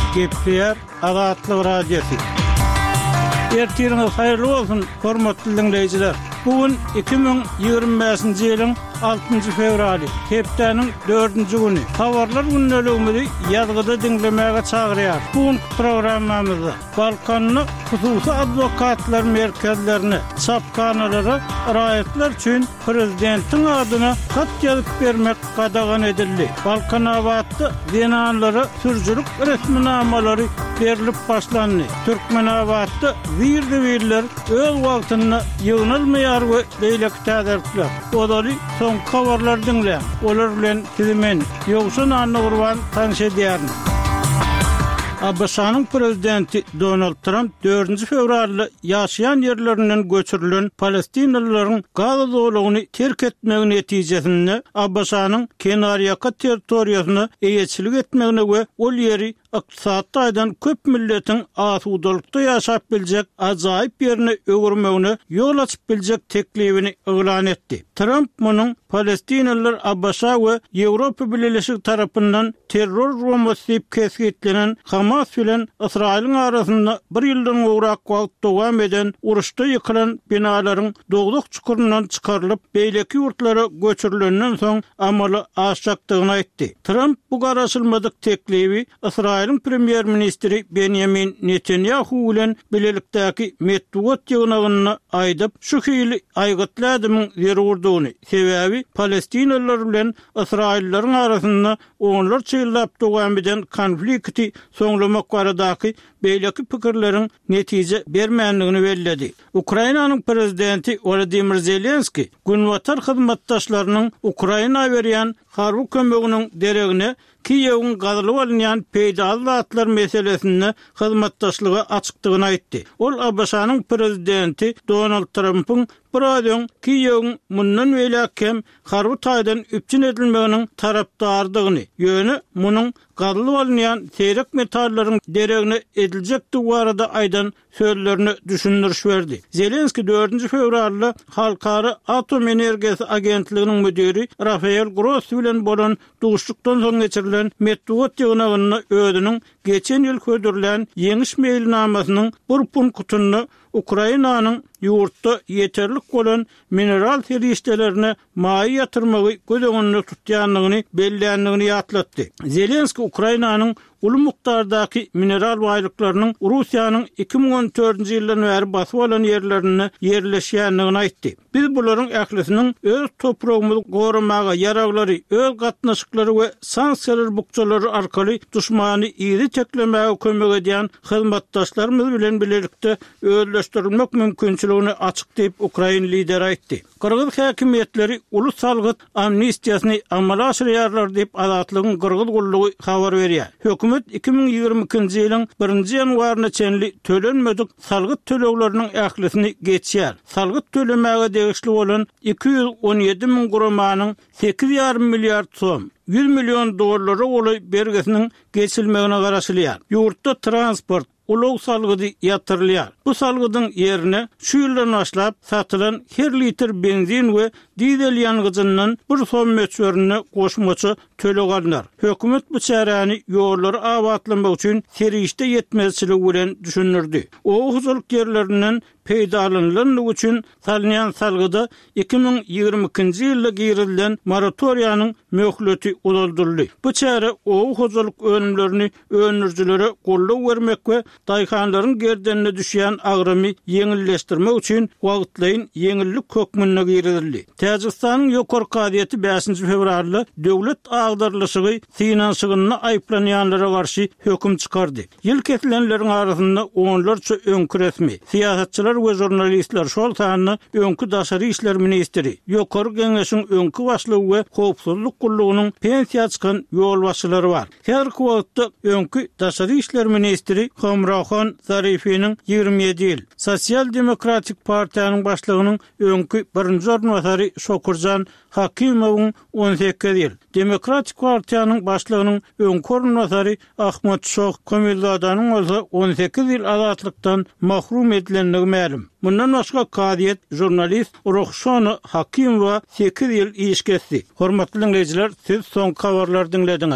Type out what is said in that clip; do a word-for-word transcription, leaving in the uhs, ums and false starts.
Gepler Azatlyk Radiosu. Ertiriniz hayırlı olsun, hormatly dinleyijiler. Bugün iki bin ýygrimi beşinji ýylyň altynjy fevraly, hepdeniň dördünji güni. Habarlar günnäligini ýazgyda dinlemäge çagyrýar. Bugün programmamyzda Balkanyny hususy adwokatlar merkezlerini, çapkanalary raýatlar üçin prezidentiň adyna hat ýazyp bermek gadagan edildi. Balkan abatdy denanlary sürjülük resminamalary berilip başlandy. Türkmen abatdy wir-wir öz wagtyny ýygnalmaýar we beýleki täzirler. Odaly son habarlar dinle. Olar bilen kizimen ýogşun anny gurban tanış edýärmi? A B S-nyň prezidenti Donald Trump dördünji fevralda ýaşaýan ýerlerinden göçürilen Palestinalylaryň Gaza zowlugyny terk etmegi netijesinde A B S-nyň Kenarýaka territoriýasyny eýetçilik etmegine we ol ýeri ykdysadydan köp milletiň asudalykda ýaşap biljek ajaýyp ýerine öwürmegine ýol açyp biljek teklibini elan etdi. Trump munyň Palestinalılar A B S we Ýewropa Birleşigi tarapyndan terror romasy diýip kesgitlenen Hamas bilen Israýlyň arasynda bir ýyldan gowrak wagt dowam eden uruşda ýykylan binalaryň dogduk çukurundan çykarylyp beýleki ýurtlara göçürilenden soň amaly aşjakdygyny aýtdy. Trump bu garaşylmadyk teklibi Israýlyň premier ministri Benjamin Netanyahu bilen bilelikdäki medeniýet ýygnagyny aýdyp şu hili aýgytladymyň zerurdugyny, sebäbi Palestinalılar bilen Israýlylaryň arasynda onlar çyllap dowam eden konflikti soňlamak baradaky beýleki pikirleriň netije bermänligini belledi. Ukrainanyň prezidenti Volodymyr Zelenski günwatar hyzmatdaşlarynyň Ukraina berýän harby kömeginiň deregine Kiýewiň gazylyp alynýan peýdaly zatlar meselesinde hyzmatdaşlygy açykdygyny aýtdy. Ol A B S-nyň prezidenti Donald Trump'yň Bradyň Kiýewiň mundan welakkem harby taýdan üpçün edilmeginiň tarapdardygyny, ýöne munyň gazylyp alynýan seyrek metallaryň deregine ediljekdi barada aýdan sözlerini düşündürüş berdi. Zelenski dördünji fevralda Halkara Atom Energiýasy Agentliginiň müdiri Rafael Grossi bilen bolan duşlukdan soň geçirilen medeniýet ýygnagyny özüniň geçen ýyl ködürlen ýeňiş meýilnamasynyň bir punktunu Ukrainanyň ýurtda ýeterlik bolan mineral terişdelerini maý ýatyrmagy gözegenlik tutýanlygyny bellänligini ýatlatdy. Zelenski Ukrainanyň uly mukdardaky mineral baýlyklarynyň Russiýanyň iki bin on dördünji ýyldan bäri basyp alan ýerlerini ýerleşýänligini aýtdy. Biz bularyň ählisiniň öz topragymyzy gorumaga yaraglary, öz gatnaşyklary we sanksiýalar bukçalary arkaly duşmany ýeri teklemäge kömek edýän hyzmatdaşlarymyz bilen birlikde özleşdirilmek mümkinçiligini açyk diýip Ukraina lideri aýtdy. Kyrgyz häkimetleri ulus salgyt amnistiýasyny amala aşyrýarlar diýip Azatlygyň Kyrgyz gullugy habar berýär. Hökümet iki bin ýygrimi ikinji ýylyň birinji ýanwaryna çenli tölenmedik salgyt tölegleriniň ählisini geçýär. Salgyt tölemäge degişli bolan iki yüz on ýedi min gramanyň sekiz ýarym milliard soň yüz milyon dollary boly bergesiniň geçilmegine garaşylýar. Ýurtda transport ulug salgydy ýatyrylýar. Bu salgydyň ýerine şu ýyldan başlap satylan her litr benzin we dizel ýangyjynyň bir son möçberine goşmaça töleg alynýar. Hökümet bu çäräni ýolları abatlamak üçin serişde ýetmezçilik bilen düşünürdi. O huzurluk ýerlerinden peýdalanlyk üçin salynýan salgyda iki bin ýygrimi ikinji ýylda giýrilen moratoriýanyň möhleti uzaldyryldy. Bu çäre o huzurluk önümlerini önürjülere gollap bermek we daýhanlaryň gerdenine düşýän agramy ýeňilleşdirmek üçin wagtlaýyn ýeňillik hökmüne girildi. Täjikistanyň ýokary kadiýeti beşinji fevralda döwlet agdarlyşygy finansygyny aýplanýanlara garşy hökm çykardy. Ýyl ketilenleriň arasynda onlarça öňkü resmi siýasatçylar we jurnalistler şol sanyny öňkü daşary işler ministri, ýokary geňeşiň öňkü başlygy we howpsuzlyk gullugynyň pensiýa çykan ýol başçylary bar. Her wagtda öňkü daşary işler ministri Hamrahan Zarifiniň ýygrimi ýedi ýyl, Sosial Demokratik Partiýanyň başlygynyň öňkü birinji ornwasary Şokurjan Hakimowyň on sekiz ýyl, Demokratik Partiýanyň başlygynyň öňkü ornwasary Ahmet Şoh Komildadanyň bolsa on sekiz ýyl azatlykdan mahrum edilenligi ma'lum. Bundan başga kadiýet jurnalist Rohşana Hakimowa sekiz ýyl iş kesdi. Hormatly dinleyijiler, siz soň habarlar dinlediňiz.